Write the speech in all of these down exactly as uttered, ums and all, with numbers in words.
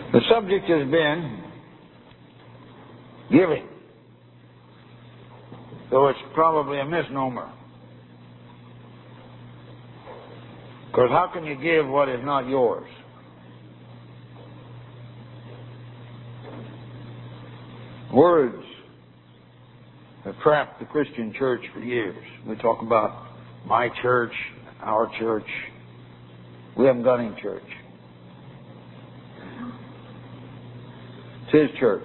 The subject has been giving, though it's probably a misnomer. Because how can you give what is not yours? Words have trapped the Christian church for years. We talk about my church, our church. We haven't got any church. It's His church.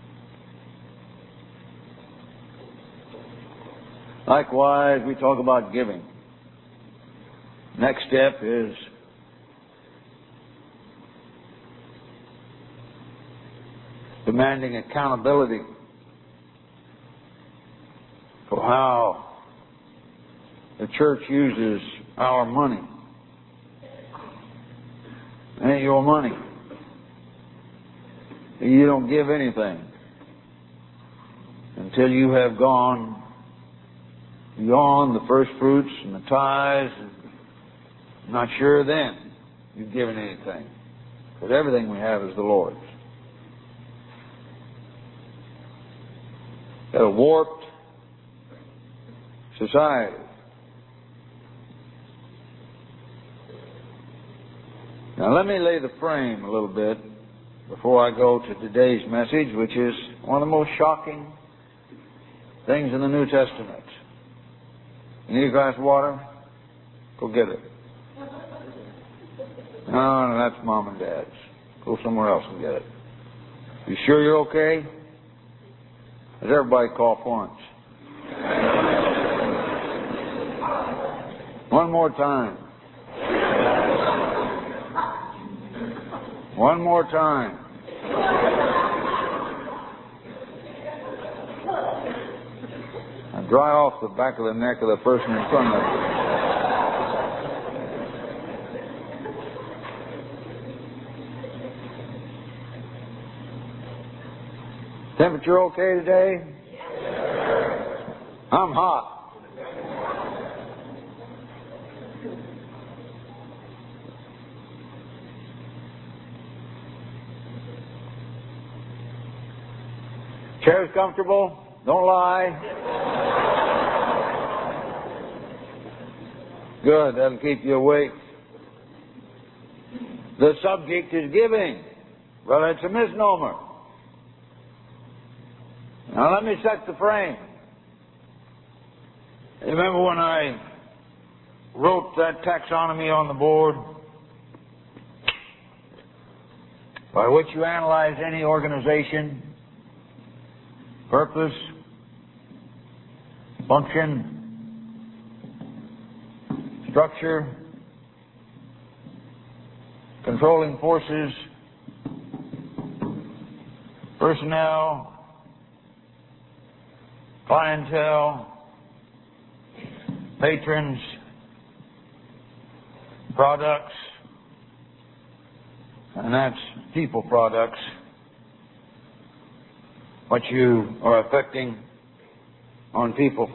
Likewise, we talk about giving. Next step is demanding accountability for how the church uses our money. It ain't your money. You don't give anything until you have gone beyond the first fruits and the tithes. I'm not sure then you've given anything, because everything we have is the Lord's. Got a warped society. Now let me lay the frame a little bit before I go to today's message, which is one of the most shocking things in the New Testament. You need a glass of water? Go get it. No, no, that's Mom and Dad's. Go somewhere else and get it. You sure you're okay? Does everybody cough once? One more time. One more time. Now dry off the back of the neck of the person in front of you. Temperature okay today? I'm hot. Chair's comfortable? Don't lie. Good, that'll keep you awake. The subject is giving. Well, it's a misnomer. Now let me set the frame. You remember when I wrote that taxonomy on the board, by which you analyze any organization, purpose, function, structure, controlling forces, personnel, clientele, patrons, products, and that's people products, what you are affecting on people.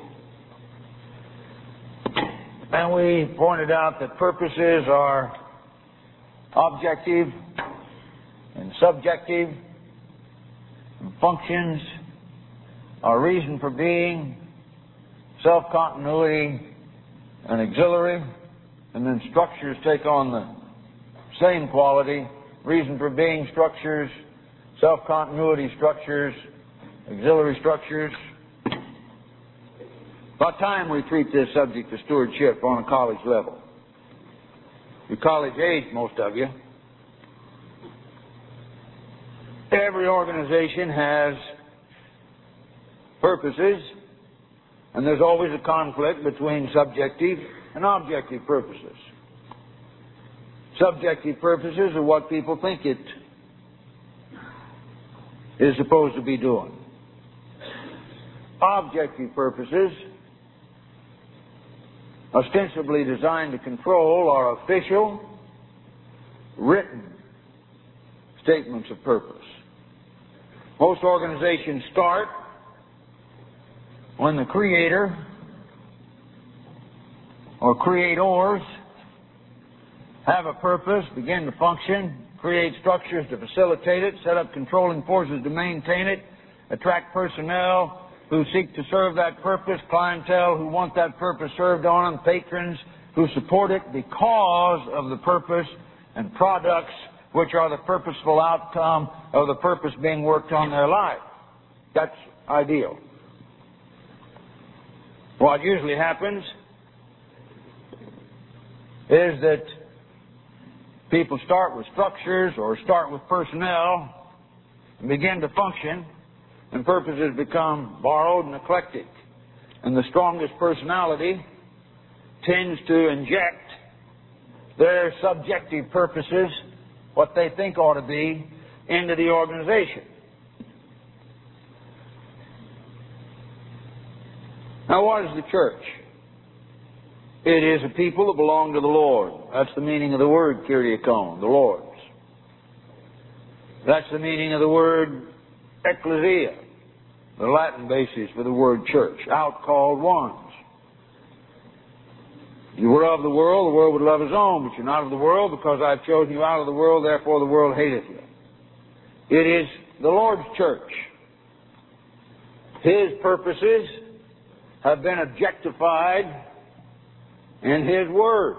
And we pointed out that purposes are objective and subjective, and functions are reason for being, self-continuity, and auxiliary, and then structures take on the same quality, reason for being structures, self-continuity structures, auxiliary structures. About time we treat this subject of stewardship on a college level. You're college age, most of you. Every organization has purposes, and there's always a conflict between subjective and objective purposes. Subjective purposes are what people think it is supposed to be doing. Objective purposes, ostensibly designed to control, are official, written statements of purpose. Most organizations start when the creator or creators have a purpose, begin to function, create structures to facilitate it, set up controlling forces to maintain it, attract personnel who seek to serve that purpose, clientele who want that purpose served on them, patrons who support it because of the purpose, and products which are the purposeful outcome of the purpose being worked on their life. That's ideal. What usually happens is that people start with structures or start with personnel and begin to function, and purposes become borrowed and eclectic. And the strongest personality tends to inject their subjective purposes, what they think ought to be, into the organization. Now, what is the church? It is a people that belong to the Lord. That's the meaning of the word Kyriakon, the Lord's. That's the meaning of the word ecclesia, the Latin basis for the word church, outcalled ones. You were of the world, the world would love his own, but you're not of the world, because I've chosen you out of the world, therefore the world hateth you. It is the Lord's church. His purposes have been objectified in His Word.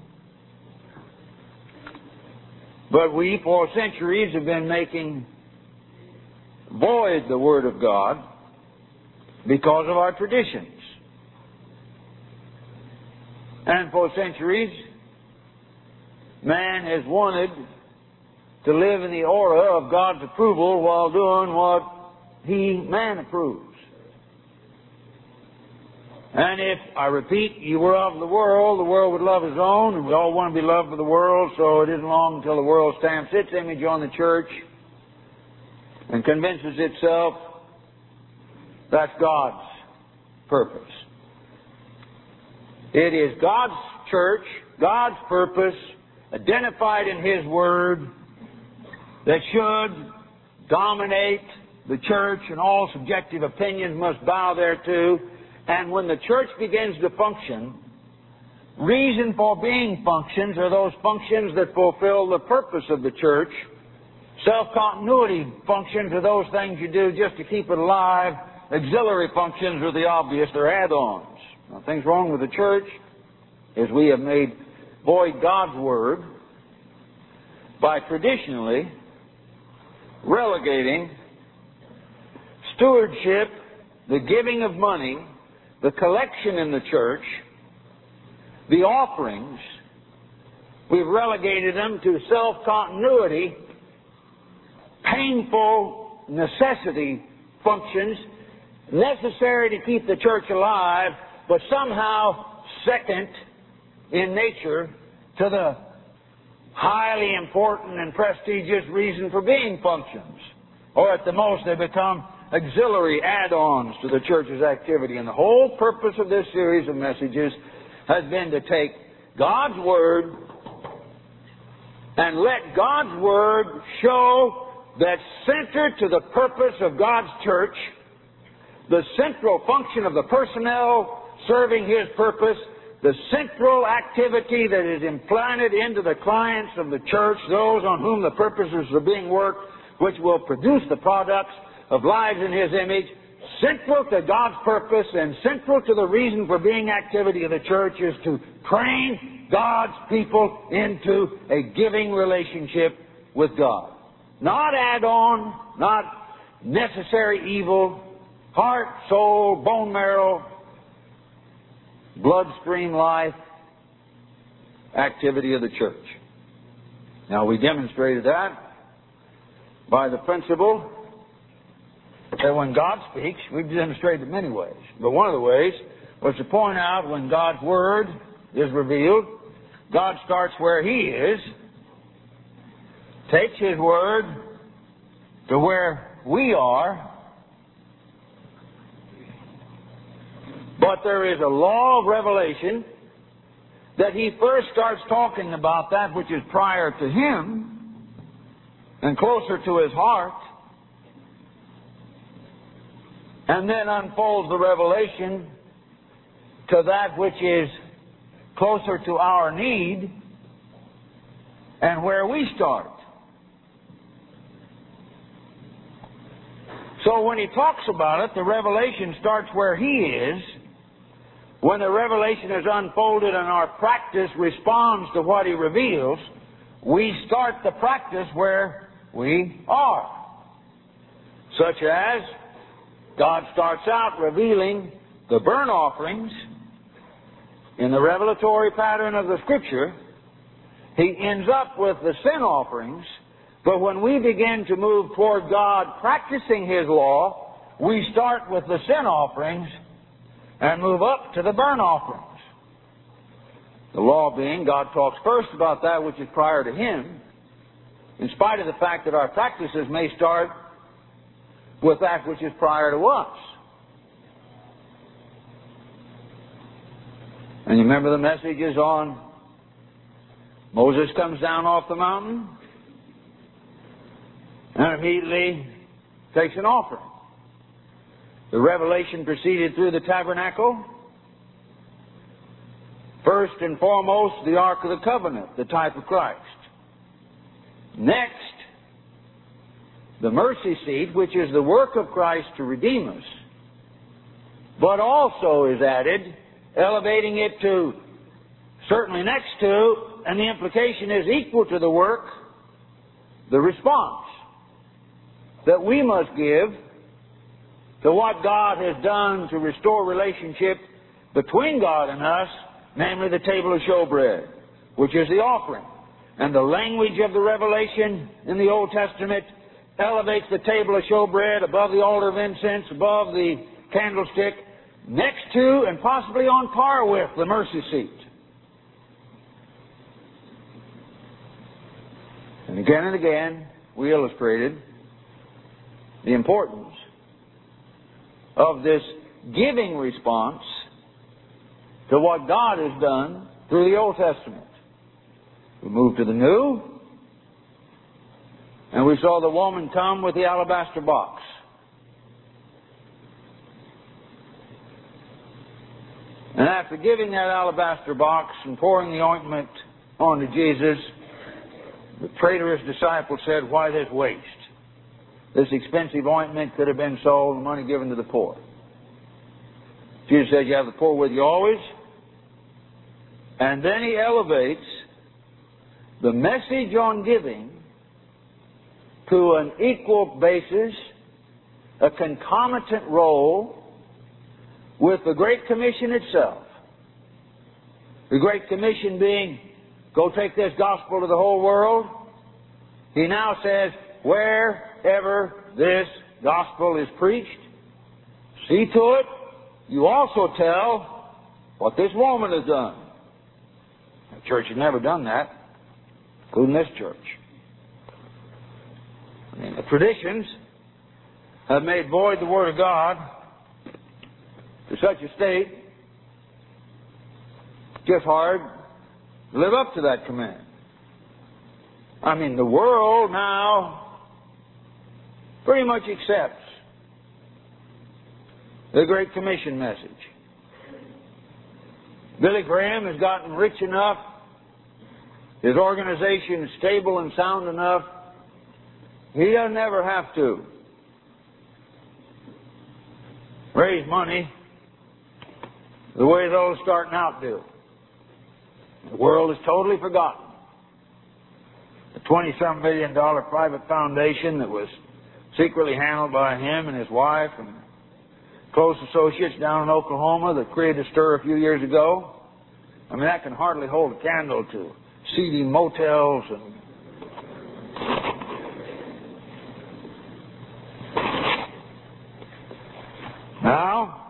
But we, for centuries, have been making void the Word of God because of our traditions. And for centuries, man has wanted to live in the aura of God's approval while doing what he, man, approves. And if, I repeat, you were of the world, the world would love his own, and we all want to be loved by the world, so it isn't long until the world stamps its image on the church and convinces itself that's God's purpose. It is God's church, God's purpose, identified in His Word, that should dominate the church, and all subjective opinions must bow thereto. And when the church begins to function, reason for being functions are those functions that fulfill the purpose of the church. Self-continuity functions are those things you do just to keep it alive. Auxiliary functions are the obvious, they're add-ons. Nothing's wrong with the church, as we have made void God's Word by traditionally relegating stewardship, the giving of money, the collection in the church, the offerings. We've relegated them to self-continuity, painful necessity functions necessary to keep the church alive, but somehow second in nature to the highly important and prestigious reason for being functions. Or at the most they become auxiliary add-ons to the church's activity. And the whole purpose of this series of messages has been to take God's Word and let God's Word show that center to the purpose of God's church, the central function of the personnel serving His purpose, the central activity that is implanted into the clients of the church, those on whom the purposes are being worked, which will produce the products of lives in His image, central to God's purpose and central to the reason for being activity of the church is to train God's people into a giving relationship with God. Not add-on, not necessary evil, heart, soul, bone marrow, bloodstream life, activity of the church. Now, we demonstrated that by the principle that when God speaks, we've demonstrated it many ways. But one of the ways was to point out when God's Word is revealed, God starts where He is, takes His Word to where we are, but there is a law of revelation that He first starts talking about that which is prior to Him and closer to His heart, and then unfolds the revelation to that which is closer to our need and where we start. So when he talks about it, the revelation starts where he is. When the revelation is unfolded and our practice responds to what he reveals, we start the practice where we are. Such as, God starts out revealing the burnt offerings in the revelatory pattern of the Scripture. He ends up with the sin offerings. But when we begin to move toward God practicing His law, we start with the sin offerings and move up to the burnt offerings. The law being, God talks first about that which is prior to Him, in spite of the fact that our practices may start with that which is prior to us. And you remember the messages on Moses comes down off the mountain and immediately takes an offering. The revelation proceeded through the tabernacle. First and foremost, the Ark of the Covenant, the type of Christ. Next, the mercy seat, which is the work of Christ to redeem us, but also is added, elevating it to, certainly next to, and the implication is equal to the work, the response that we must give to what God has done to restore relationship between God and us, namely the table of showbread, which is the offering. And the language of the revelation in the Old Testament elevates the table of showbread above the altar of incense, above the candlestick, next to and possibly on par with the mercy seat. And again and again, we illustrated the importance of this giving response to what God has done through the Old Testament. We moved to the New, and we saw the woman come with the alabaster box. And after giving that alabaster box and pouring the ointment onto Jesus, the traitorous disciple said, "Why this waste? This expensive ointment could have been sold and money given to the poor." Jesus said, "You have the poor with you always." And then he elevates the message on giving to an equal basis, a concomitant role with the Great Commission itself. The Great Commission being, go take this gospel to the whole world. He now says, wherever this gospel is preached, see to it, you also tell what this woman has done. The church has never done that, including this church. I mean, the traditions have made void the Word of God to such a state, just hard to live up to that command. I mean, the world now pretty much accepts the Great Commission message. Billy Graham has gotten rich enough, his organization is stable and sound enough, he doesn't ever have to raise money the way those starting out do. The world has totally forgotten the twenty-some million dollar private foundation that was secretly handled by him and his wife and close associates down in Oklahoma that created a stir a few years ago. I mean, that can hardly hold a candle to seedy motels and now,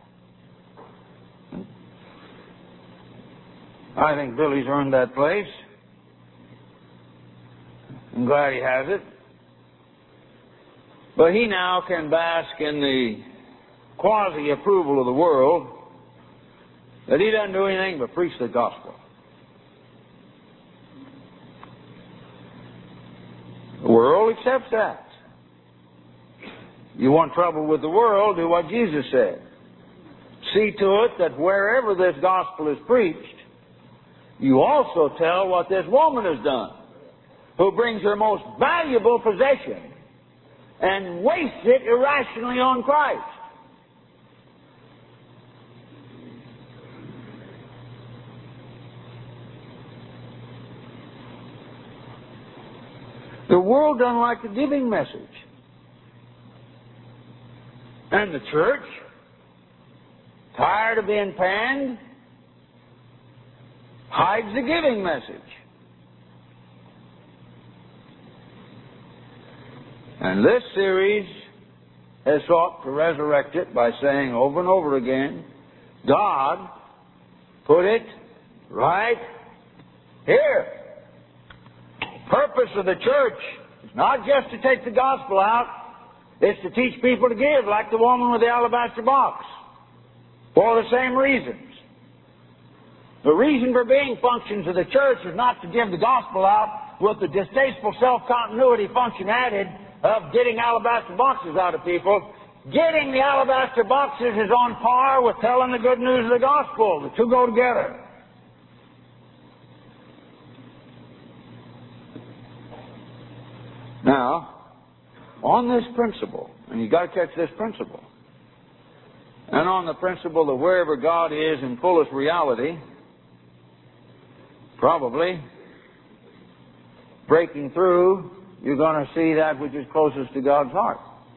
I think Billy's earned that place. I'm glad he has it. But he now can bask in the quasi-approval of the world that he doesn't do anything but preach the gospel. The world accepts that. You want trouble with the world, do what Jesus said. See to it that wherever this gospel is preached, you also tell what this woman has done, who brings her most valuable possession and waste it irrationally on Christ. The world doesn't like the giving message. And the church, tired of being panned, hides the giving message. And this series has sought to resurrect it by saying over and over again, God put it right here. Purpose of the church is not just to take the gospel out, it's to teach people to give, like the woman with the alabaster box, for the same reasons. The reason for being functions of the church is not to give the gospel out with the distasteful self-continuity function added of getting alabaster boxes out of people. Getting the alabaster boxes is on par with telling the good news of the gospel. The two go together. Now, on this principle, and you've got to catch this principle, and on the principle that wherever God is in fullest reality, probably breaking through, you're going to see that which is closest to God's heart.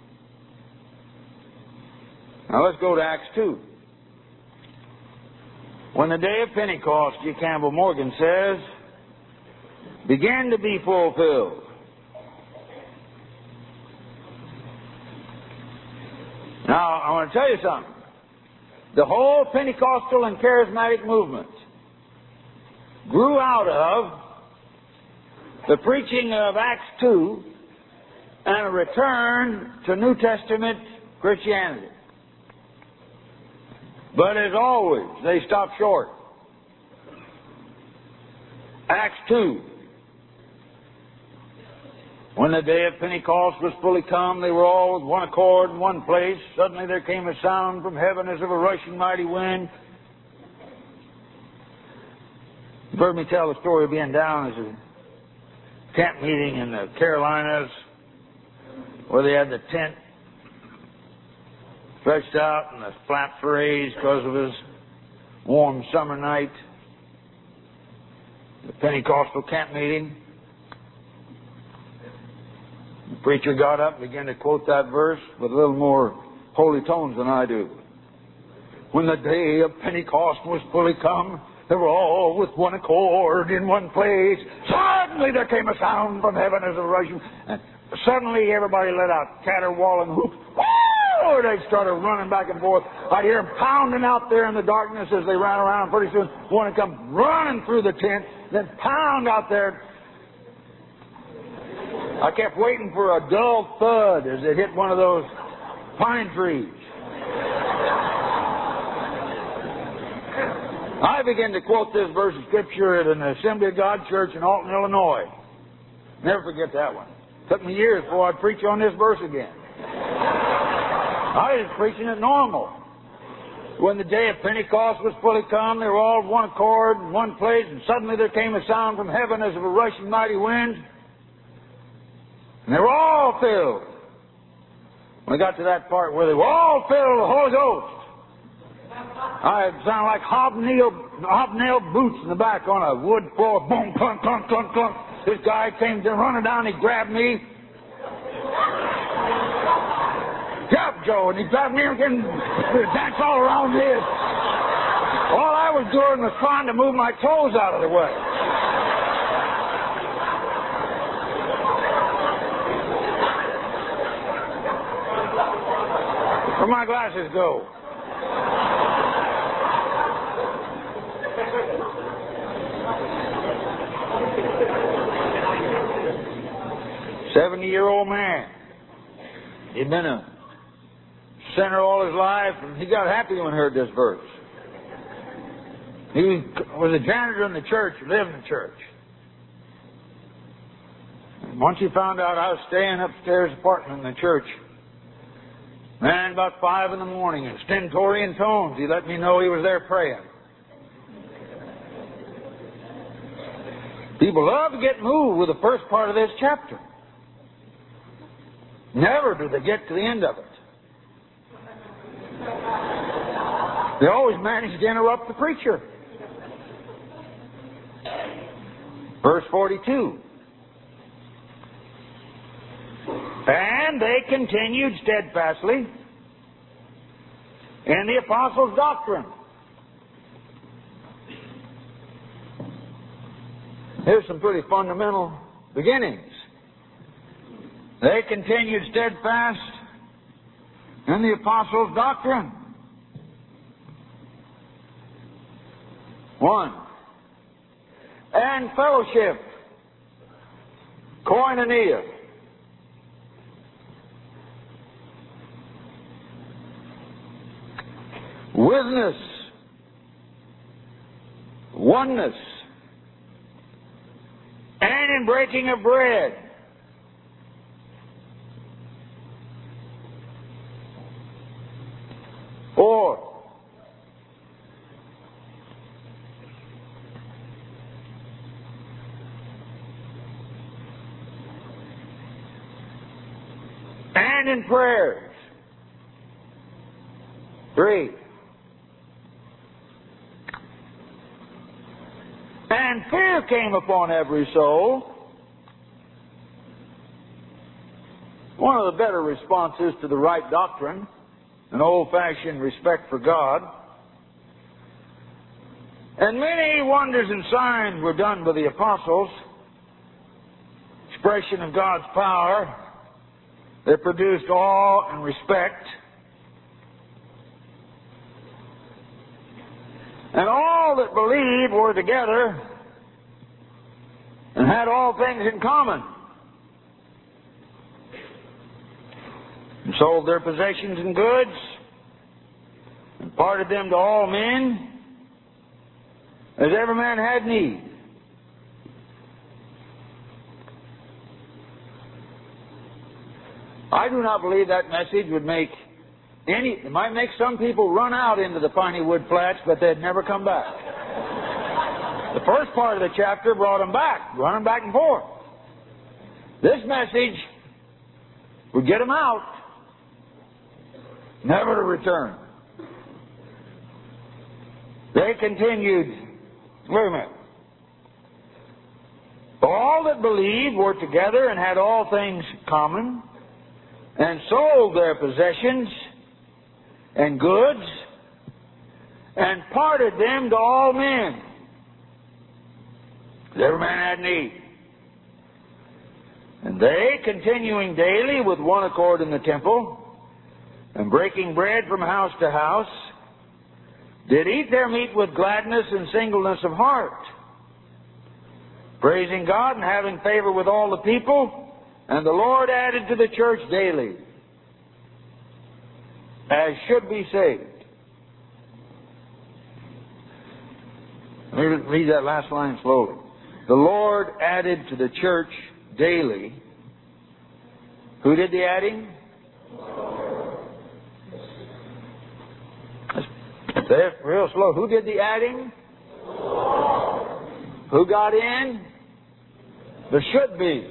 Now let's go to Acts two. When the day of Pentecost, G. Campbell Morgan says, began to be fulfilled. Now, I want to tell you something. The whole Pentecostal and charismatic movement grew out of the preaching of Acts two and a return to New Testament Christianity. But as always, they stopped short. Acts two. When the day of Pentecost was fully come, they were all with one accord in one place. Suddenly there came a sound from heaven as of a rushing mighty wind. You've heard me tell the story of being down as a tent meeting in the Carolinas, where they had the tent stretched out and the flaps raised because of his warm summer night. The Pentecostal camp meeting. The preacher got up and began to quote that verse with a little more holy tones than I do. When the day of Pentecost was fully come, they were all with one accord in one place. Suddenly there came a sound from heaven as a rushing, and suddenly everybody let out caterwauling whoops. Woo! They started running back and forth. I'd hear them pounding out there in the darkness as they ran around. Pretty soon one would come running through the tent, then pound out there. I kept waiting for a dull thud as it hit one of those pine trees. I began to quote this verse of Scripture at an Assembly of God church in Alton, Illinois. Never forget that one. It took me years before I'd preach on this verse again. I was preaching it normal. When the day of Pentecost was fully come, they were all of one accord in one place, and suddenly there came a sound from heaven as of a rushing mighty wind. And they were all filled. When we got to that part where they were all filled with the Holy Ghost, I sounded like hobnail, hobnail boots in the back on a wood floor. Boom, clunk, clunk, clunk, clunk. This guy came running down, he grabbed me. Jump, Joe, and he grabbed me and danced all around me. All I was doing was trying to move my toes out of the way. Where my glasses go? Seventy-year-old man. He'd been a sinner all his life, and he got happy when he heard this verse. He was a janitor in the church, lived in the church. And once he found out I was staying upstairs apartment in the church, man, about five in the morning, in stentorian tones, he let me know he was there praying. People love to get moved with the first part of this chapter. Never do they get to the end of it. They always manage to interrupt the preacher. Verse forty-two. And they continued steadfastly in the apostles' doctrine. Here's some pretty fundamental beginnings. They continued steadfast in the apostles' doctrine. One. And fellowship. Koinonia. Witness. Oneness. And in breaking of bread. Four. And in prayers. Three. And fear came upon every soul. One of the better responses to the right doctrine, an old-fashioned respect for God. And many wonders and signs were done by the apostles, expression of God's power. They produced awe and respect. And all that believed were together and had all things in common. And sold their possessions and goods and parted them to all men as every man had need. I do not believe that message would make any, it might make some people run out into the piney wood flats, but they'd never come back. The first part of the chapter brought them back, running back and forth. This message would get them out, never to return. They continued, wait a minute. All that believed were together and had all things common, and sold their possessions and goods, and parted them to all men. Every man had need. And they, continuing daily with one accord in the temple, and breaking bread from house to house, did eat their meat with gladness and singleness of heart, praising God and having favor with all the people, and the Lord added to the church daily as should be saved. Let me read that last line slowly. The Lord added to the church daily. Who did the adding? Say it real slow. Who did the adding? Who got in? The should-bes.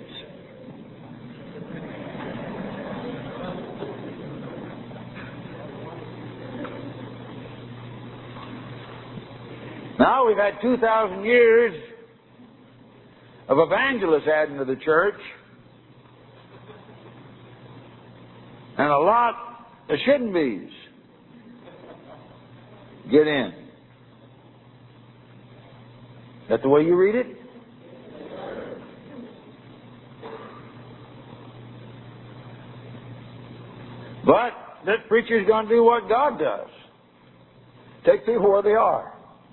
Now we've had two thousand years of evangelists adding to the church, and a lot of shouldn't-bes get in. Is that the way you read it? But that preacher's going to do what God does. Take people where they are.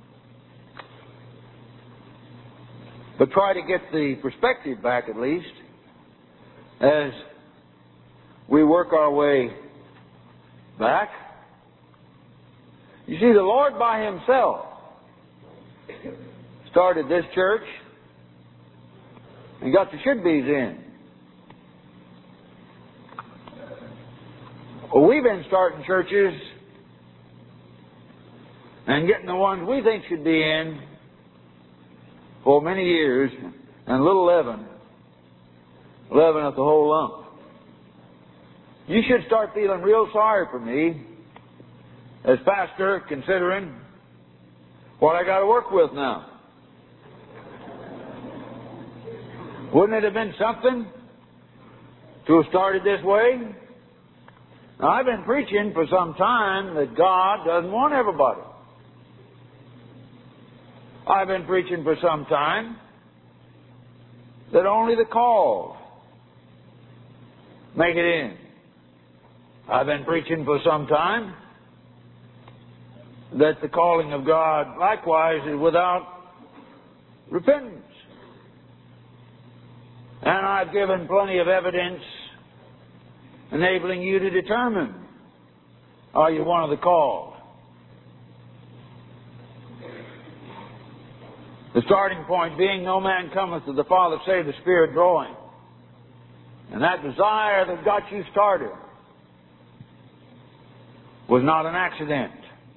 But try to get the perspective back at least as we work our way back. You see, the Lord by Himself started this church and got the should-bes in. Well, we've been starting churches and getting the ones we think should be in for many years, and little leaven, leaven at the whole lump. You should start feeling real sorry for me as pastor, considering what I got to work with now. Wouldn't it have been something to have started this way? Now, I've been preaching for some time that God doesn't want everybody. I've been preaching for some time that only the called make it in. I've been preaching for some time that the calling of God likewise is without repentance. And I've given plenty of evidence enabling you to determine, are you one of the called? The starting point being, no man cometh to the Father save the Spirit drawing. And that desire that got you started was not an accident.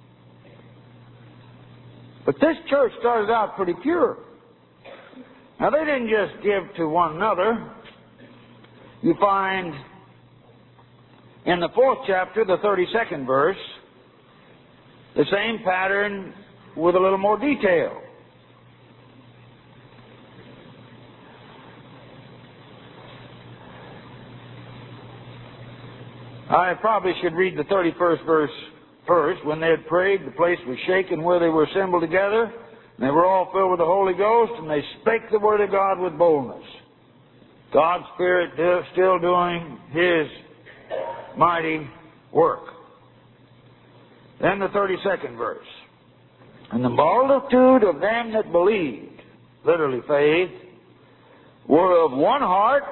But this church started out pretty pure. Now, they didn't just give to one another. You find in the fourth chapter, the thirty-second verse, the same pattern with a little more detail. I probably should read the thirty-first verse first. When they had prayed, the place was shaken where they were assembled together. And they were all filled with the Holy Ghost, and they spake the word of God with boldness. God's Spirit still doing His mighty work. Then the thirty-second verse. And the multitude of them that believed, literally faith, were of one heart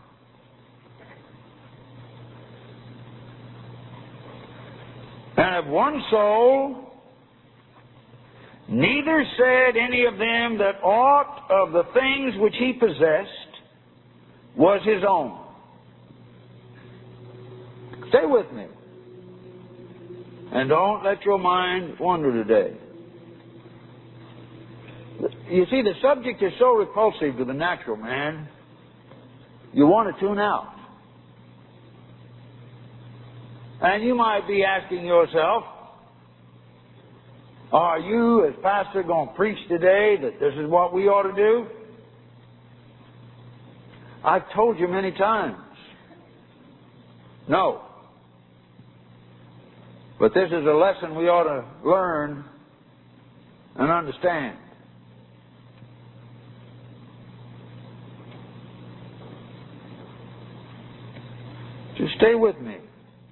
and of one soul. Neither said any of them that aught of the things which he possessed was his own. Stay with me. And don't let your mind wander today. You see, the subject is so repulsive to the natural man, you want to tune out. And you might be asking yourself, are you, as pastor, going to preach today that this is what we ought to do? I've told you many times. No. But this is a lesson we ought to learn and understand. Just stay with me.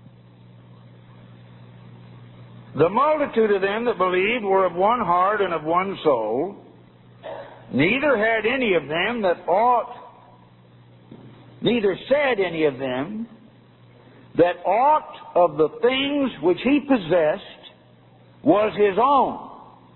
The multitude of them that believed were of one heart and of one soul. Neither had any of them that ought, neither said any of them that aught of the things which he possessed was his own.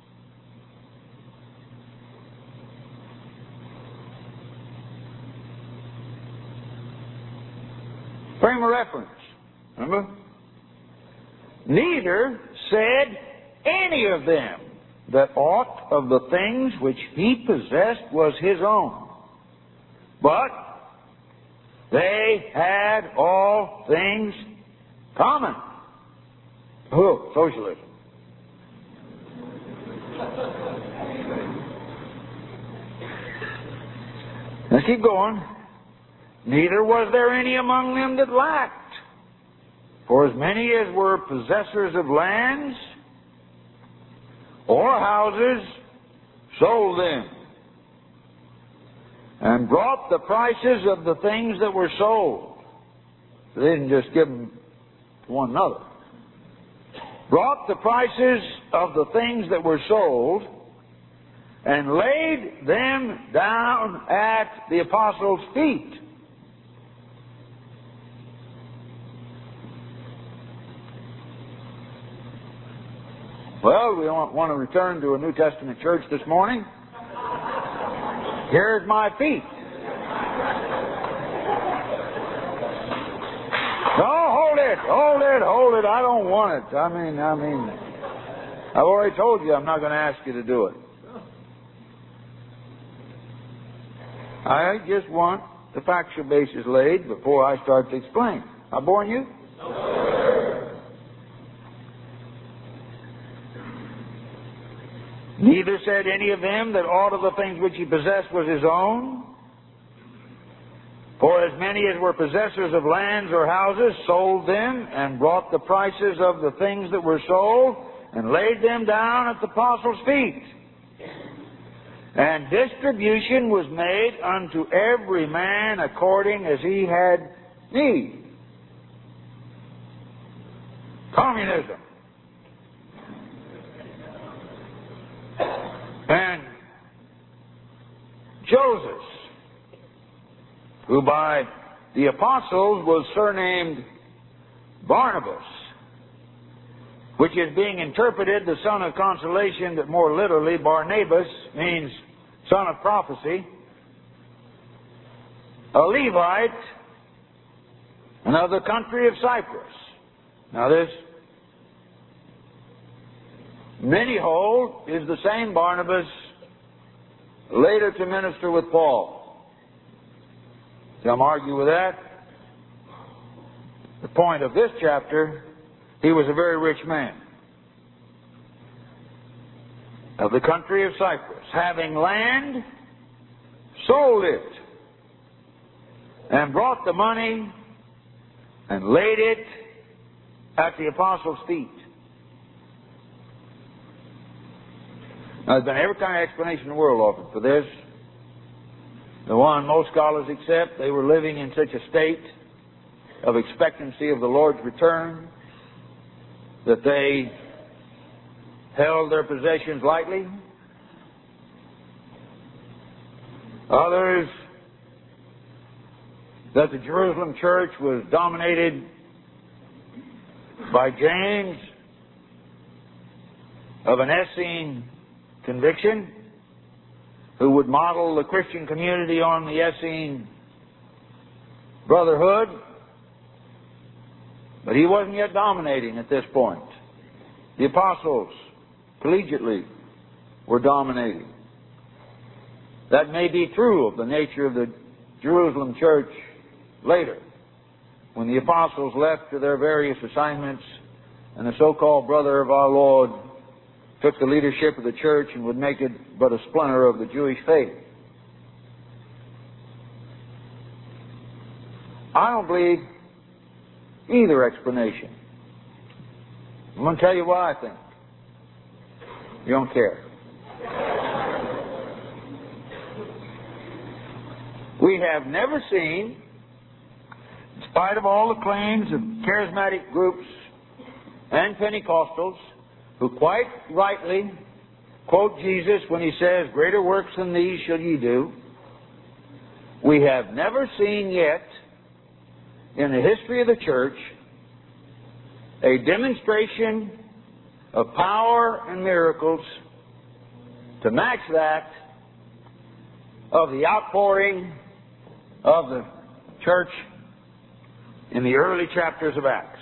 Frame of reference. Remember? Neither said any of them that aught of the things which he possessed was his own. But they had all things common. Oh, socialism. Let's keep going. Neither was there any among them that lacked. For as many as were possessors of lands or houses sold them, and brought the prices of the things that were sold. They didn't just give them to one another. Brought the prices of the things that were sold, and laid them down at the apostles' feet. Well, we don't want to return to a New Testament church this morning. Here's my feet. No, hold it, hold it, hold it. I don't want it. I mean, I mean, I've already told you I'm not going to ask you to do it. I just want the factual basis laid before I start to explain. I borne you? No, sir. Neither said any of them that aught of the things which he possessed was his own. For as many as were possessors of lands or houses sold them, and brought the prices of the things that were sold, and laid them down at the apostles' feet. And distribution was made unto every man according as he had need. Communism. And Joseph, who by the apostles was surnamed Barnabas, which is being interpreted the son of consolation, but more literally Barnabas means son of prophecy, a Levite, and of the country of Cyprus. Now this, many hold, is the same Barnabas later to minister with Paul. Some argue with that. The point of this chapter, he was a very rich man of the country of Cyprus, having land, sold it, and brought the money and laid it at the apostles' feet. Now, there's been every kind of explanation in the world offered for this. The one most scholars accept, they were living in such a state of expectancy of the Lord's return that they held their possessions lightly. Others, that the Jerusalem church was dominated by James of an Essene conviction, who would model the Christian community on the Essene brotherhood. But he wasn't yet dominating at this point. The apostles, collegiately, were dominating. That may be true of the nature of the Jerusalem church later, when the apostles left to their various assignments and the so-called brother of our Lord took the leadership of the church and would make it but a splinter of the Jewish faith. I don't believe either explanation. I'm going to tell you what I think. You don't care. We have never seen, in spite of all the claims of charismatic groups and Pentecostals, who quite rightly quote Jesus when he says, "Greater works than these shall ye do," we have never seen yet in the history of the church a demonstration of power and miracles to match that of the outpouring of the church in the early chapters of Acts.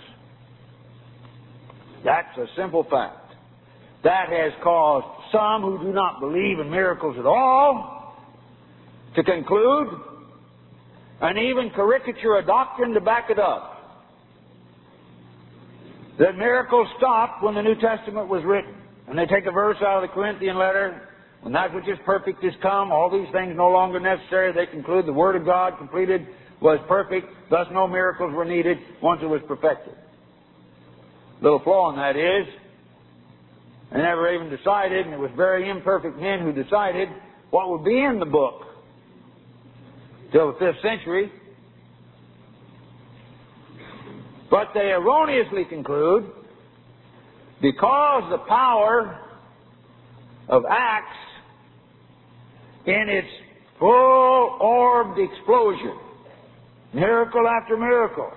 That's a simple fact. That has caused some who do not believe in miracles at all to conclude and even caricature a doctrine to back it up, that miracles stopped when the New Testament was written. And they take a verse out of the Corinthian letter, "When that which is perfect is come, all these things no longer necessary." They conclude the Word of God completed was perfect, thus no miracles were needed once it was perfected. Little flaw in that is, they never even decided, and it was very imperfect men who decided what would be in the book till the fifth century. But they erroneously conclude, because the power of Acts in its full-orbed explosion, miracle after miracle,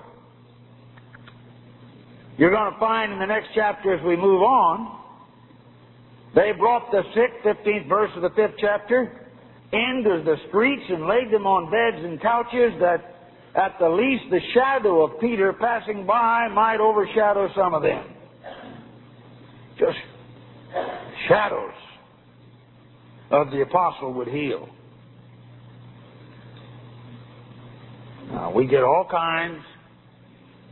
you're going to find in the next chapter as we move on, they brought the sick, fifteenth verse of the fifth chapter, into the streets and laid them on beds and couches, that at the least the shadow of Peter passing by might overshadow some of them. Just shadows of the apostle would heal. Now, we get all kinds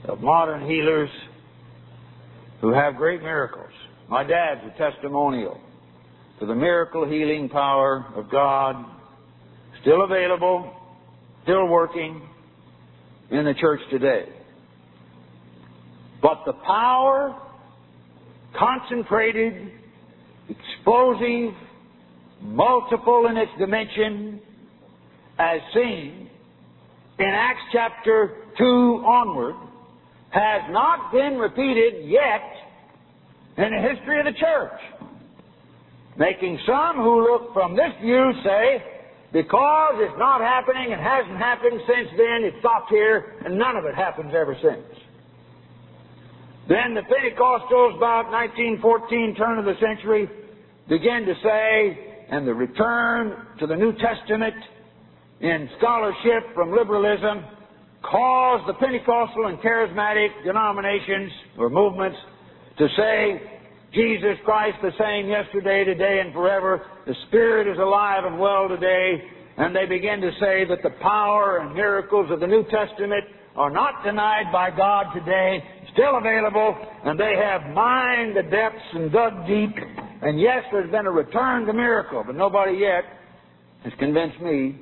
of modern healers who have great miracles. My dad's a testimonial to the miracle healing power of God, still available, still working in the church today. But the power, concentrated, explosive, multiple in its dimension, as seen in Acts chapter two onward, has not been repeated yet in the history of the church. Making some who look from this view say, because it's not happening and hasn't happened since then, it stopped here, and none of it happens ever since. Then the Pentecostals, about nineteen fourteen, turn of the century, begin to say, and the return to the New Testament in scholarship from liberalism caused the Pentecostal and charismatic denominations or movements to say, Jesus Christ the same yesterday, today, and forever. The Spirit is alive and well today. And they begin to say that the power and miracles of the New Testament are not denied by God today, still available, and they have mined the depths and dug deep. And yes, there's been a return to miracle, but nobody yet has convinced me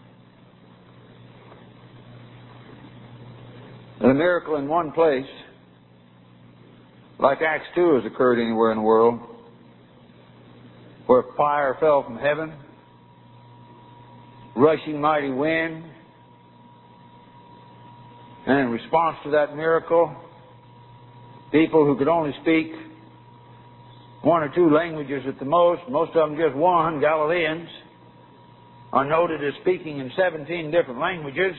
that a miracle in one place, like Acts two, has occurred anywhere in the world, where fire fell from heaven, rushing mighty wind, and in response to that miracle, people who could only speak one or two languages at the most, most of them just one, Galileans, are noted as speaking in seventeen different languages.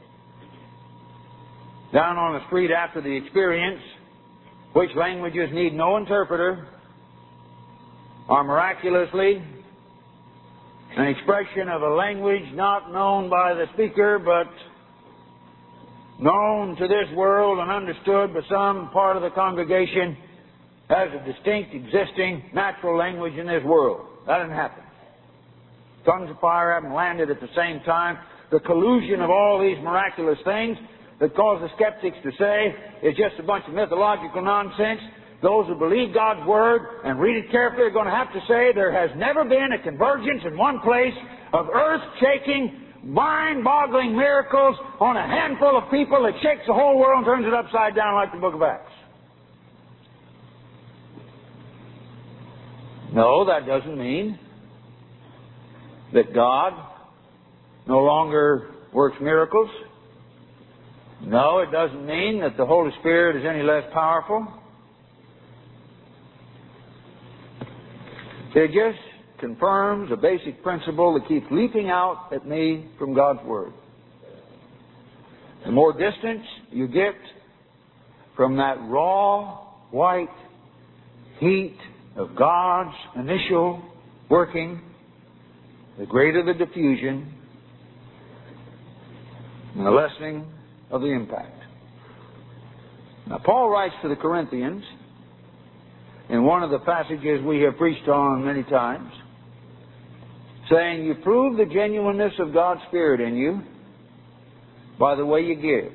Down on the street after the experience, which languages need no interpreter, are miraculously an expression of a language not known by the speaker, but known to this world and understood by some part of the congregation as a distinct, existing, natural language in this world. That didn't happen. Tongues of fire haven't landed at the same time. The collusion of all these miraculous things that cause the skeptics to say it's just a bunch of mythological nonsense. Those who believe God's Word and read it carefully are going to have to say there has never been a convergence in one place of earth-shaking, mind-boggling miracles on a handful of people that shakes the whole world and turns it upside down like the book of Acts. No, that doesn't mean that God no longer works miracles. No, it doesn't mean that the Holy Spirit is any less powerful. It just confirms a basic principle that keeps leaping out at me from God's Word. The more distance you get from that raw, white heat of God's initial working, the greater the diffusion and the lessening of the impact. Now, Paul writes to the Corinthians in one of the passages we have preached on many times, saying, you prove the genuineness of God's Spirit in you by the way you give.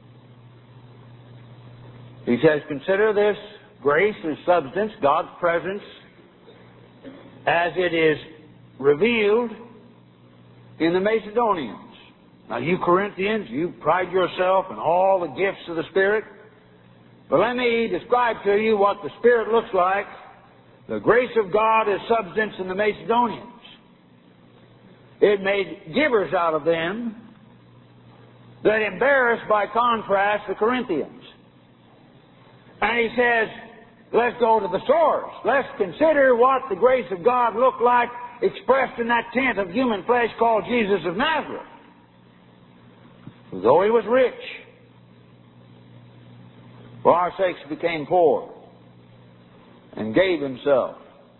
He says, consider this grace as substance, God's presence, as it is revealed in the Macedonians. Now, you Corinthians, you pride yourself in all the gifts of the Spirit. But let me describe to you what the Spirit looks like. The grace of God is substance in the Macedonians. It made givers out of them that embarrassed, by contrast, the Corinthians. And he says, let's go to the source. Let's consider what the grace of God looked like expressed in that tent of human flesh called Jesus of Nazareth. Though he was rich, for our sakes became poor and gave himself.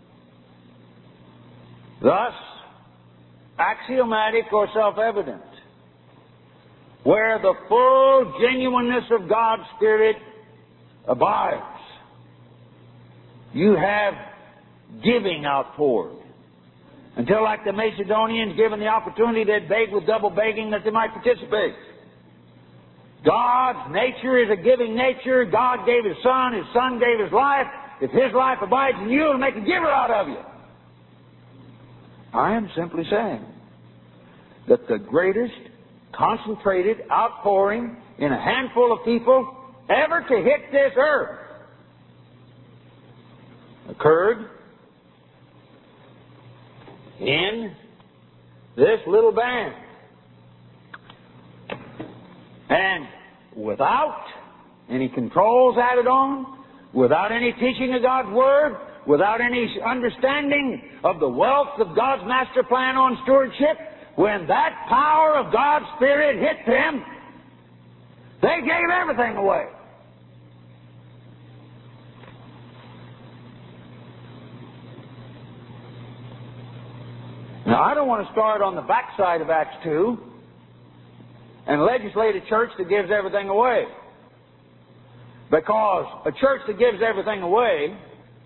Thus, axiomatic or self-evident, where the full genuineness of God's Spirit abides, you have giving outpoured. Until, like the Macedonians, given the opportunity, they'd beg with double begging that they might participate. God's nature is a giving nature. God gave His Son. His Son gave His life. If His life abides in you, it'll make a giver out of you. I am simply saying that the greatest concentrated outpouring in a handful of people ever to hit this earth occurred in this little band. And without any controls added on, without any teaching of God's Word, without any understanding of the wealth of God's master plan on stewardship, when that power of God's Spirit hit them, they gave everything away. Now, I don't want to start on the backside of Acts two and legislate a church that gives everything away. Because a church that gives everything away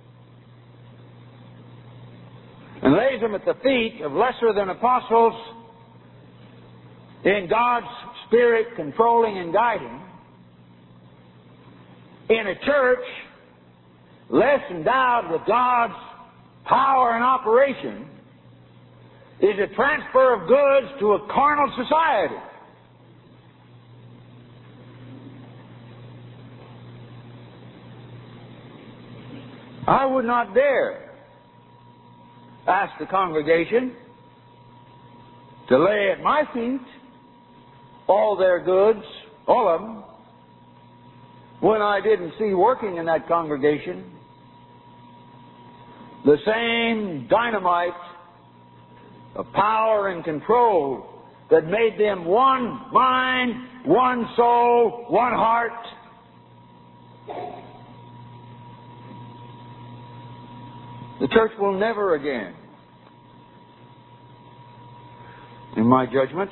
and lays them at the feet of lesser than apostles in God's Spirit controlling and guiding, in a church less endowed with God's power and operation, is a transfer of goods to a carnal society. I would not dare ask the congregation to lay at my feet all their goods, all of them, when I didn't see working in that congregation the same dynamite of power and control that made them one mind, one soul, one heart. The church will never again, in my judgment,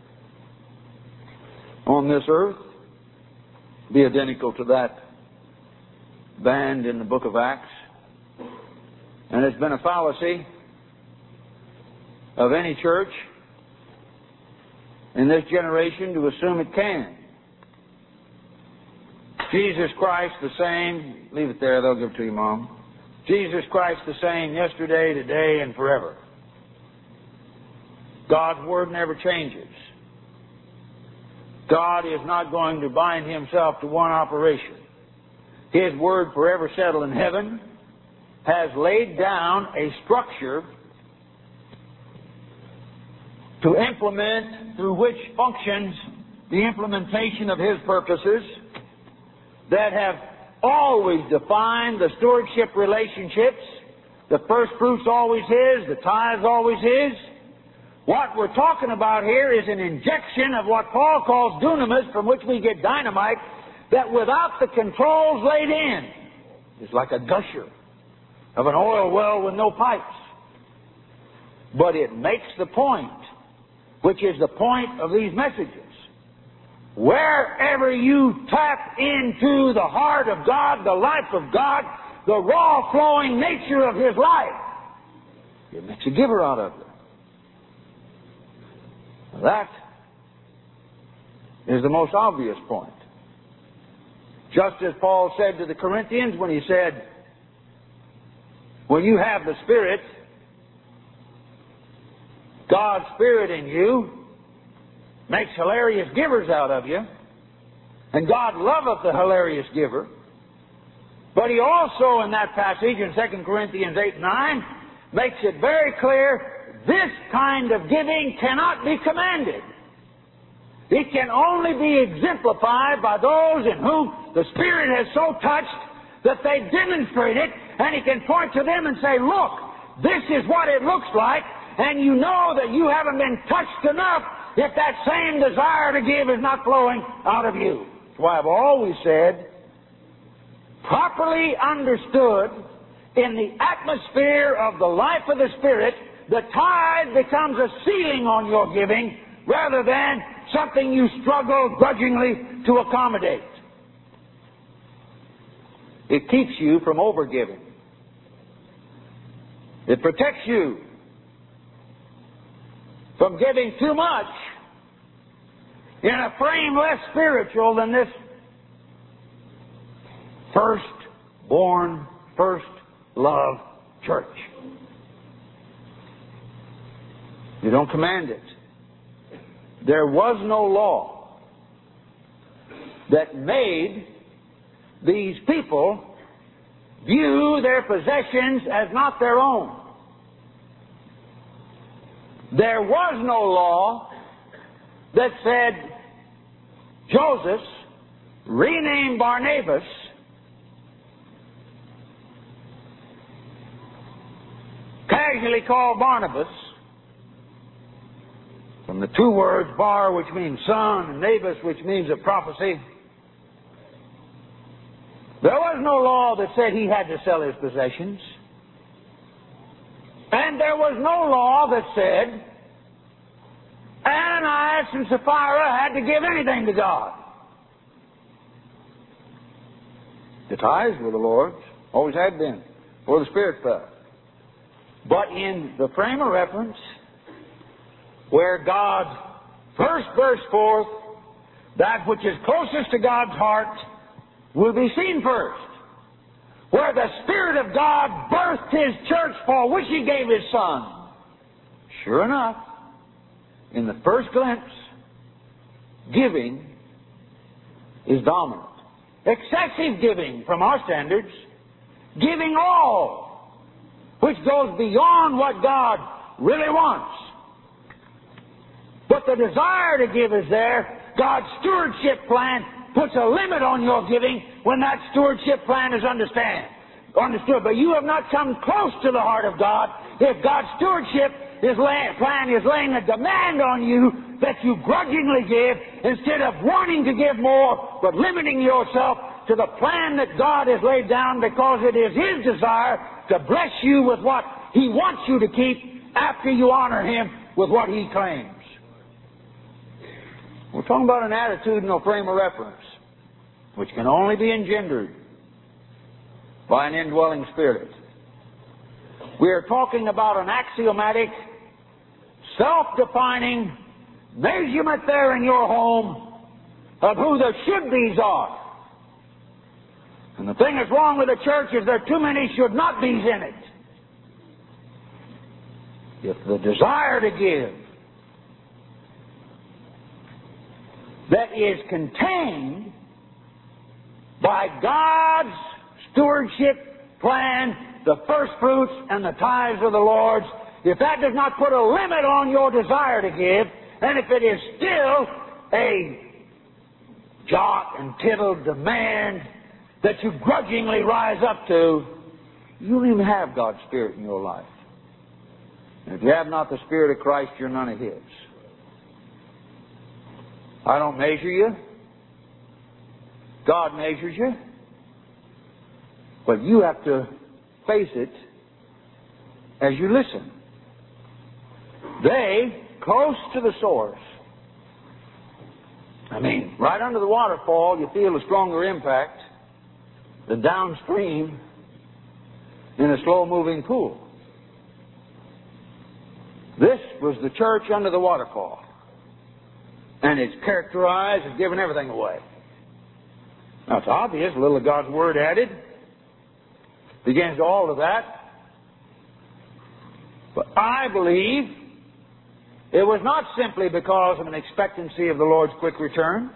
on this earth, be identical to that band in the book of Acts. And it's been a fallacy of any church in this generation to assume it can. Jesus Christ the same. Leave it there, they'll give it to you, Mom. Jesus Christ the same yesterday, today, and forever. God's Word never changes. God is not going to bind Himself to one operation. His Word, forever settled in heaven, has laid down a structure to implement, through which functions the implementation of His purposes that have always defined the stewardship relationships. The first fruit's always His, the tithe's always His. What we're talking about here is an injection of what Paul calls dunamis, from which we get dynamite, that without the controls laid in is like a gusher of an oil well with no pipes. But it makes the point, which is the point of these messages. Wherever you tap into the heart of God, the life of God, the raw flowing nature of His life, it makes a giver out of you. That is the most obvious point. Just as Paul said to the Corinthians when he said, when you have the Spirit, God's Spirit in you makes hilarious givers out of you, and God loveth the hilarious giver. But he also, in that passage in Second Corinthians eight and nine, makes it very clear this kind of giving cannot be commanded. It can only be exemplified by those in whom the Spirit has so touched that they demonstrate it, and He can point to them and say, look, this is what it looks like, and you know that you haven't been touched enough if that same desire to give is not flowing out of you. That's why I've always said, properly understood in the atmosphere of the life of the Spirit, the tithe becomes a ceiling on your giving rather than something you struggle grudgingly to accommodate. It keeps you from overgiving. It protects you from giving too much in a frame less spiritual than this first-born, first-love church. You don't command it. There was no law that made these people view their possessions as not their own. There was no law that said Joseph, renamed Barnabas, casually called Barnabas, from the two words, bar, which means son, and nabis, which means a prophecy. There was no law that said he had to sell his possessions. And there was no law that said Ananias and Sapphira had to give anything to God. The tithes were the Lord's, always had been, for the Spirit fell. But in the frame of reference, where God first burst forth, that which is closest to God's heart will be seen first. Where the Spirit of God birthed His church, for which He gave His Son. Sure enough, in the first glimpse, giving is dominant. Excessive giving from our standards, giving all, which goes beyond what God really wants. But the desire to give is there. God's stewardship plan puts a limit on your giving when that stewardship plan is understand, understood. But you have not come close to the heart of God if God's stewardship is lay, plan is laying a demand on you that you grudgingly give instead of wanting to give more, but limiting yourself to the plan that God has laid down, because it is His desire to bless you with what He wants you to keep after you honor Him with what He claims. We're talking about an attitude and a frame of reference which can only be engendered by an indwelling Spirit. We are talking about an axiomatic, self-defining measurement there in your home of who the should-bes are. And the thing that's wrong with the church is there are too many should-not-bes in it. If the desire to give that is contained by God's stewardship plan, the first fruits and the tithes of the Lord's, if that does not put a limit on your desire to give, and if it is still a jot and tittle demand that you grudgingly rise up to, you don't even have God's Spirit in your life. And if you have not the Spirit of Christ, you're none of His. I don't measure you. God measures you. But you have to face it as you listen. They, close to the source, I mean, right under the waterfall, you feel a stronger impact than downstream in a slow-moving pool. This was the church under the waterfall. And it's characterized as giving everything away. Now, it's obvious, a little of God's Word added begins to alter that. But I believe it was not simply because of an expectancy of the Lord's quick return.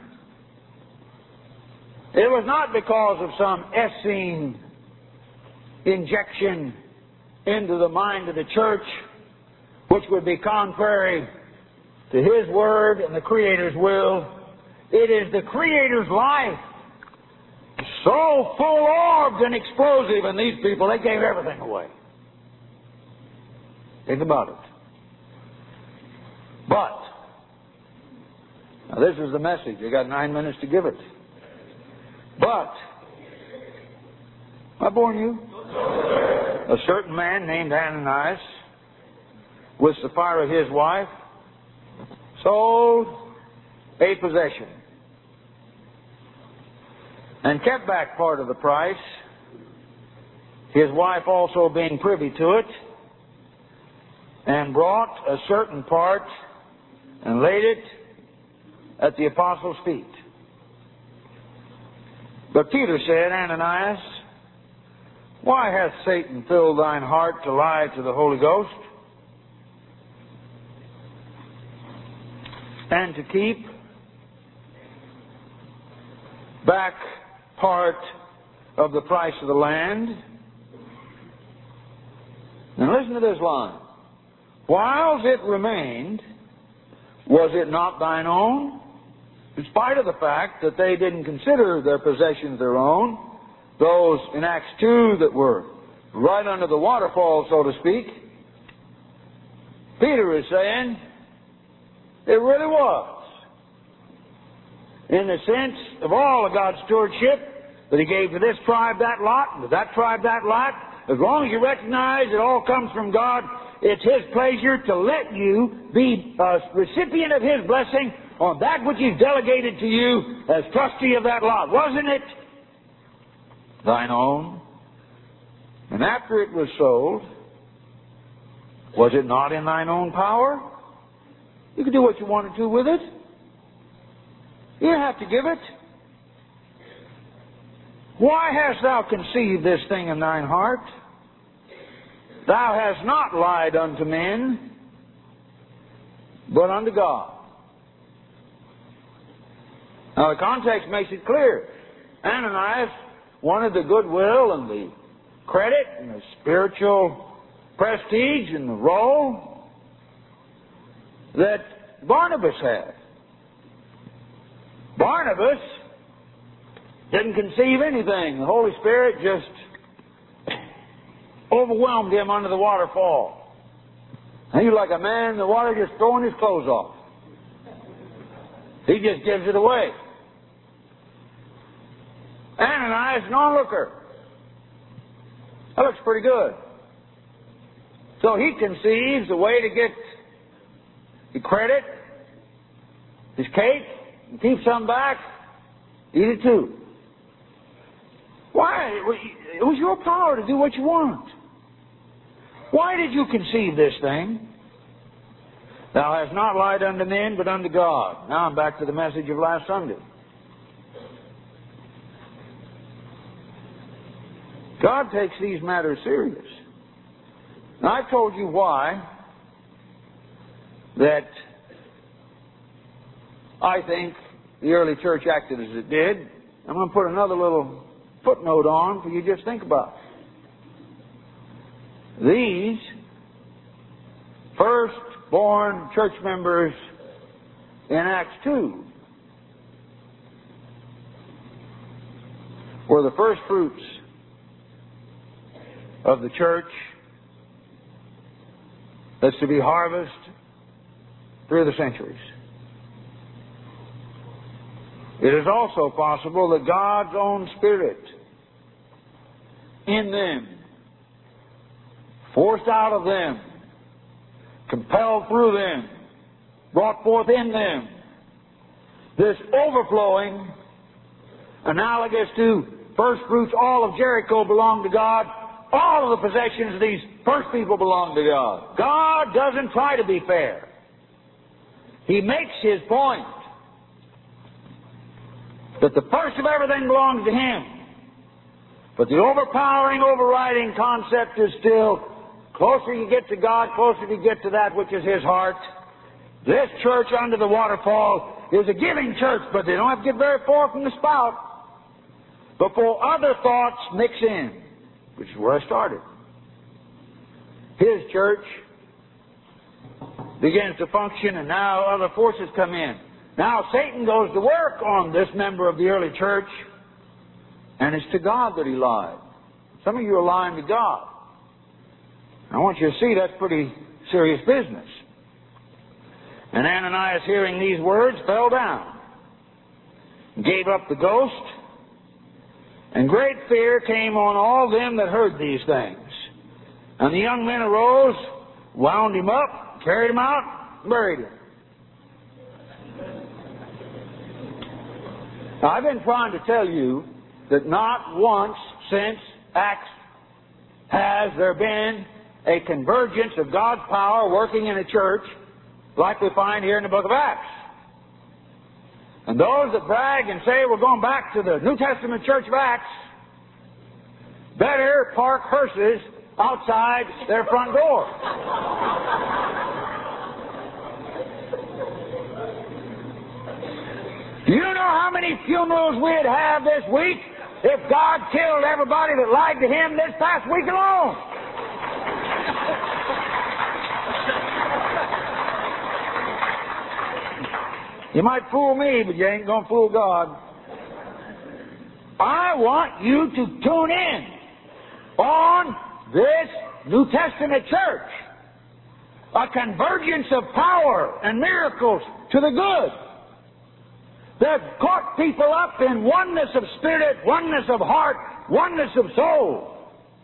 It was not because of some Essene injection into the mind of the church, which would be contrary to His Word and the Creator's will. It is the Creator's life, so full-orbed and explosive in these people, they gave everything away. Think about it. But, now this is the message. You got nine minutes to give it. But, I warn you, a certain man named Ananias, with Sapphira his wife, sold a possession and kept back part of the price, his wife also being privy to it, and brought a certain part and laid it at the apostles' feet. But Peter said, Ananias, why hath Satan filled thine heart to lie to the Holy Ghost, and to keep back part of the price of the land? Now listen to this line. Whiles it remained, was it not thine own? In spite of the fact that they didn't consider their possessions their own, those in Acts two that were right under the waterfall, so to speak, Peter is saying it really was. In the sense of all of God's stewardship that He gave to this tribe that lot, and to that tribe that lot, as long as you recognize it all comes from God, it's His pleasure to let you be a recipient of His blessing on that which He's delegated to you as trustee of that lot. Wasn't it thine own? And after it was sold, was it not in thine own power? You could do what you wanted to with it. You didn't have to give it. Why hast thou conceived this thing in thine heart? Thou hast not lied unto men, but unto God. Now the context makes it clear. Ananias wanted the goodwill and the credit and the spiritual prestige and the role that Barnabas had. Barnabas didn't conceive anything. The Holy Spirit just overwhelmed him under the waterfall. And he was like a man in the water just throwing his clothes off. He just gives it away. Ananias, an onlooker. That looks pretty good. So he conceives a way to get the credit, his cake, and keep some back, eat it too. Why? It was your power to do what you want. Why did you conceive this thing? Thou hast not lied unto men, but unto God. Now I'm back to the message of last Sunday. God takes these matters serious. Now I've told you why that I think the early church acted as it did. I'm going to put another little footnote on for you to just think about. These first-born church members in Acts two were the first fruits of the church that's to be harvested through the centuries. It is also possible that God's own Spirit in them, forced out of them, compelled through them, brought forth in them, this overflowing, analogous to first fruits, all of Jericho belonged to God. All of the possessions of these first people belong to God. God doesn't try to be fair. He makes His point that the first of everything belongs to Him. But the overpowering, overriding concept is still, closer you get to God, closer you get to that which is His heart. This church under the waterfall is a giving church, but they don't have to get very far from the spout before other thoughts mix in, which is where I started. His church begins to function, and now other forces come in. Now Satan goes to work on this member of the early church, and it's to God that he lied. Some of you are lying to God. I want you to see that's pretty serious business. And Ananias, hearing these words, fell down, gave up the ghost, and great fear came on all them that heard these things. And the young men arose, wound him up, carried him out, and buried him. Now, I've been trying to tell you that not once since Acts has there been a convergence of God's power working in a church like we find here in the book of Acts. And those that brag and say we're going back to the New Testament Church of Acts better park hearses outside their front door. Do you know how many funerals we'd have this week if God killed everybody that lied to Him this past week alone? You might fool me, but you ain't going to fool God. I want you to tune in on this New Testament church. A convergence of power and miracles to the good. They've caught people up in oneness of spirit, oneness of heart, oneness of soul.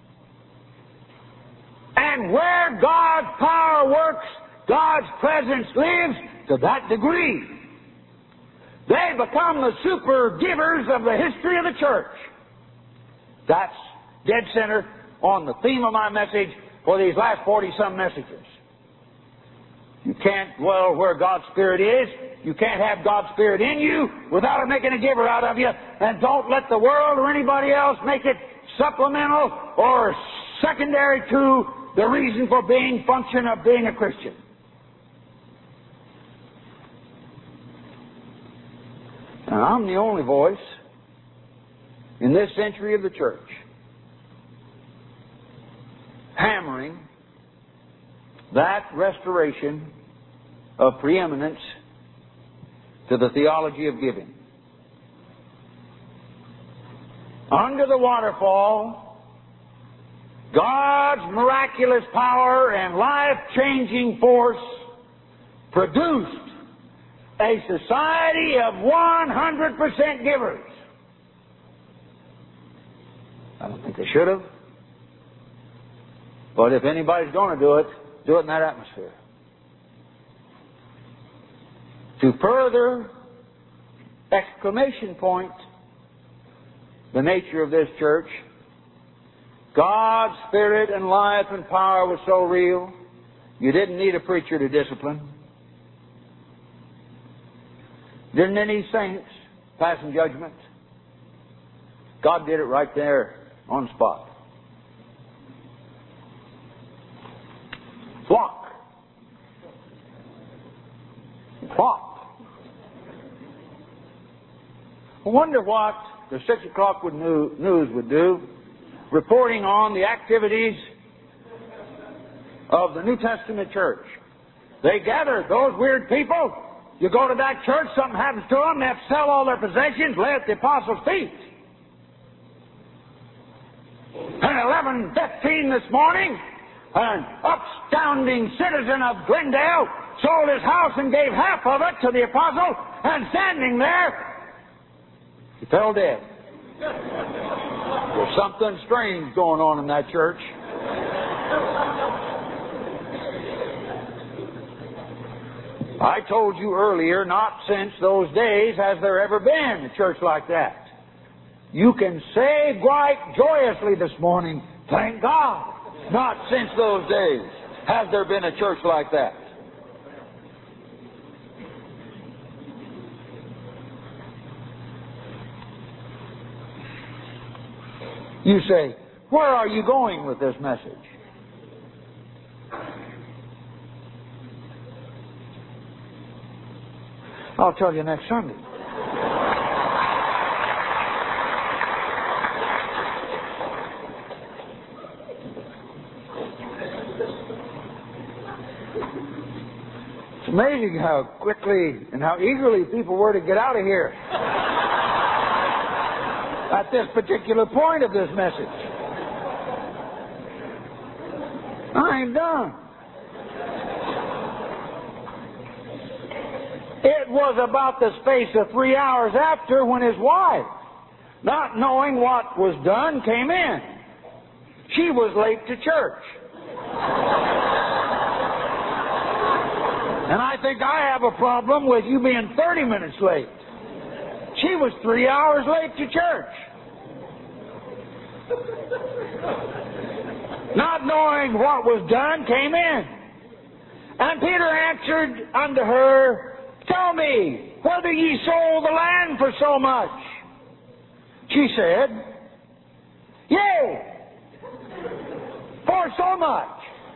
And where God's power works, God's presence lives to that degree. They become the super givers of the history of the church. That's dead center on the theme of my message for these last forty-some messages. You can't dwell where God's Spirit is. You can't have God's Spirit in you without it making a giver out of you. And don't let the world or anybody else make it supplemental or secondary to the reason for being, function of being a Christian. Now, I'm the only voice in this century of the church hammering that restoration of preeminence to the theology of giving. Under the waterfall, God's miraculous power and life-changing force produced a society of one hundred percent givers. I don't think they should have. But if anybody's going to do it, do it in that atmosphere. To further exclamation point the nature of this church, God's Spirit and life and power was so real, you didn't need a preacher to discipline. Didn't need saints passing judgment. God did it right there on the spot. Flock. Flock. I wonder what the six o'clock news would do, reporting on the activities of the New Testament church. They gather those weird people. You go to that church, something happens to them, they have to sell all their possessions, lay at the apostles' feet. And eleven fifteen this morning, an upstanding citizen of Glendale sold his house and gave half of it to the apostle, and standing there, he fell dead. There's something strange going on in that church. I told you earlier, not since those days has there ever been a church like that. You can say quite joyously this morning, thank God, not since those days has there been a church like that. You say, where are you going with this message? I'll tell you next Sunday. It's amazing how quickly and how eagerly people were to get out of here at this particular point of this message. I ain't done. It was about the space of three hours after when his wife, not knowing what was done, came in. She was late to church. And I think I have a problem with you being thirty minutes late. She was three hours late to church. Not knowing what was done, came in. And Peter answered unto her, tell me, Yea, whether ye sold the land for so much. She said, Yea, for so much.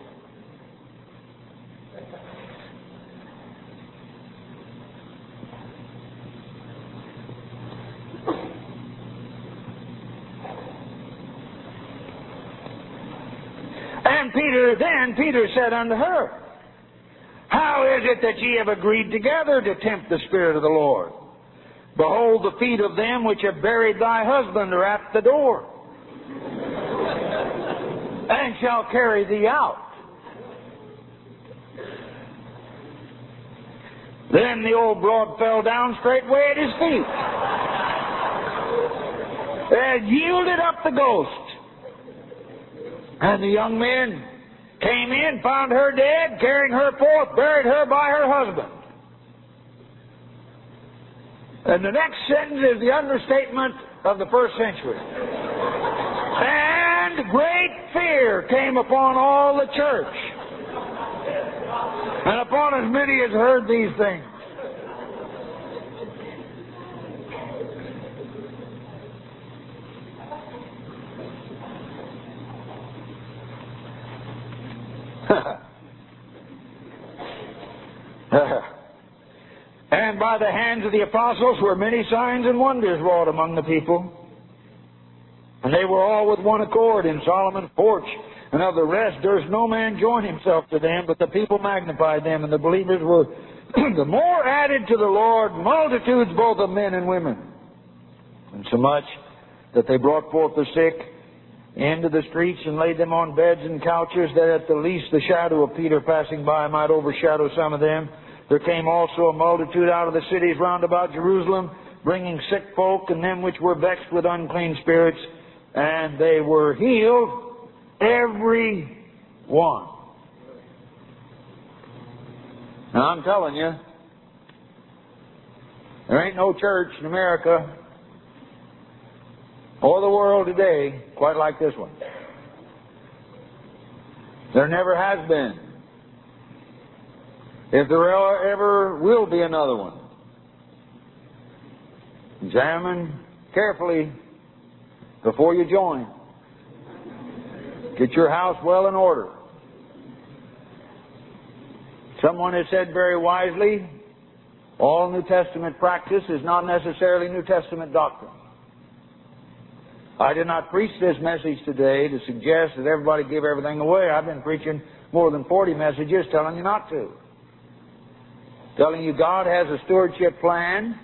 And Peter, then Peter said unto her, How is it that ye have agreed together to tempt the Spirit of the Lord? Behold, the feet of them which have buried thy husband are at the door, and shall carry thee out. Then the old broad fell down straightway at his feet, and yielded up the ghost. And the young men came in, found her dead, carrying her forth, buried her by her husband. And the next sentence is the understatement of the first century. And great fear came upon all the church, and upon as many as heard these things. And by the hands of the apostles were many signs and wonders wrought among the people. And they were all with one accord in Solomon's porch. And of the rest durst no man join himself to them, but the people magnified them, and the believers were the more added to the Lord, multitudes both of men and women. And so much that they brought forth the sick into the streets and laid them on beds and couches, that at the least the shadow of Peter passing by might overshadow some of them. There came also a multitude out of the cities round about Jerusalem, bringing sick folk and them which were vexed with unclean spirits, and they were healed, every one. Now I'm telling you, there ain't no church in America or the world today quite like this one. There never has been. If there ever will be another one, examine carefully before you join. Get your house well in order. Someone has said very wisely, all New Testament practice is not necessarily New Testament doctrine. I did not preach this message today to suggest that everybody give everything away. I've been preaching more than forty messages telling you not to. Telling you God has a stewardship plan,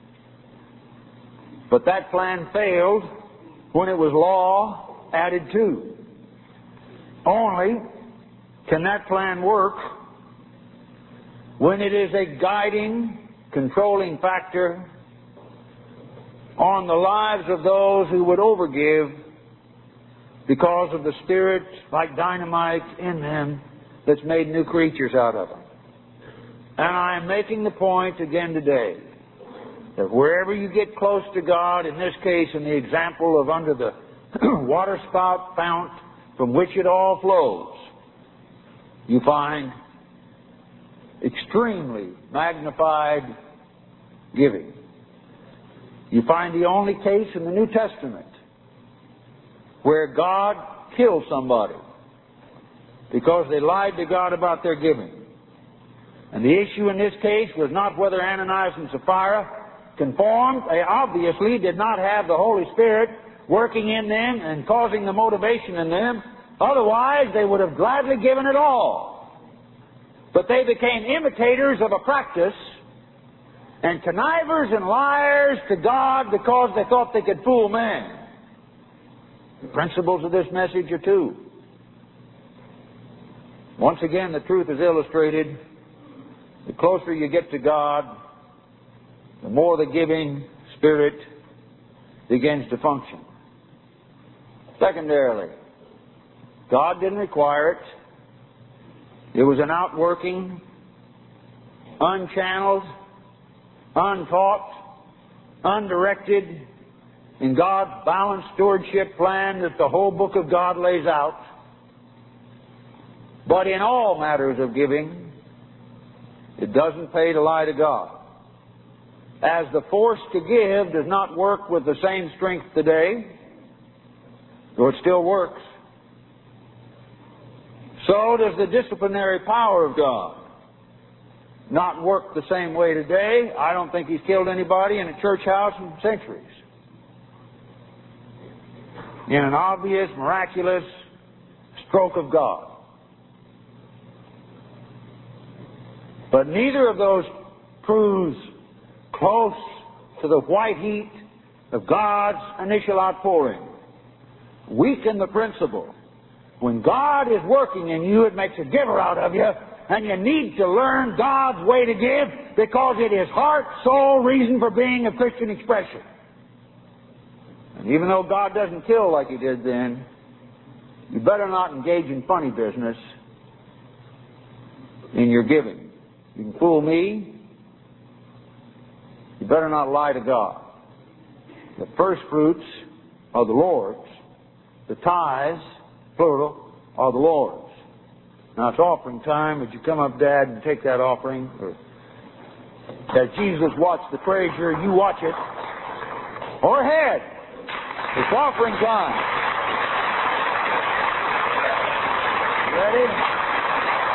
but that plan failed when it was law added to. Only can that plan work when it is a guiding, controlling factor on the lives of those who would overgive because of the Spirit, like dynamite in them, that's made new creatures out of them. And I am making the point again today that wherever you get close to God, in this case in the example of under the water spout fount from which it all flows, you find extremely magnified giving. You find the only case in the New Testament where God killed somebody because they lied to God about their giving. And the issue in this case was not whether Ananias and Sapphira conformed. They obviously did not have the Holy Spirit working in them and causing the motivation in them. Otherwise, they would have gladly given it all. But they became imitators of a practice and connivers and liars to God because they thought they could fool man. The principles of this message are two. Once again, the truth is illustrated. The closer you get to God, the more the giving spirit begins to function. Secondarily, God didn't require it. It was an outworking, unchanneled, untaught, undirected, in God's balanced stewardship plan that the whole book of God lays out. But in all matters of giving, it doesn't pay to lie to God. as the force to give does not work with the same strength today, though it still works, so does the disciplinary power of God not work the same way today. I don't think He's killed anybody in a church house in centuries. In an obvious, miraculous stroke of God. But neither of those proves close to the white heat of God's initial outpouring. Weaken the principle. When God is working in you, it makes a giver out of you, and you need to learn God's way to give because it is heart, soul, reason for being of Christian expression. And even though God doesn't kill like He did then, you better not engage in funny business in your giving. You can fool me. You better not lie to God. The first fruits are the Lord's. The tithes, plural, are the Lord's. Now it's offering time. Would you come up, Dad, and take that offering? Or, as Jesus watched the treasure, you watch it. Or ahead. It's offering time. Ready?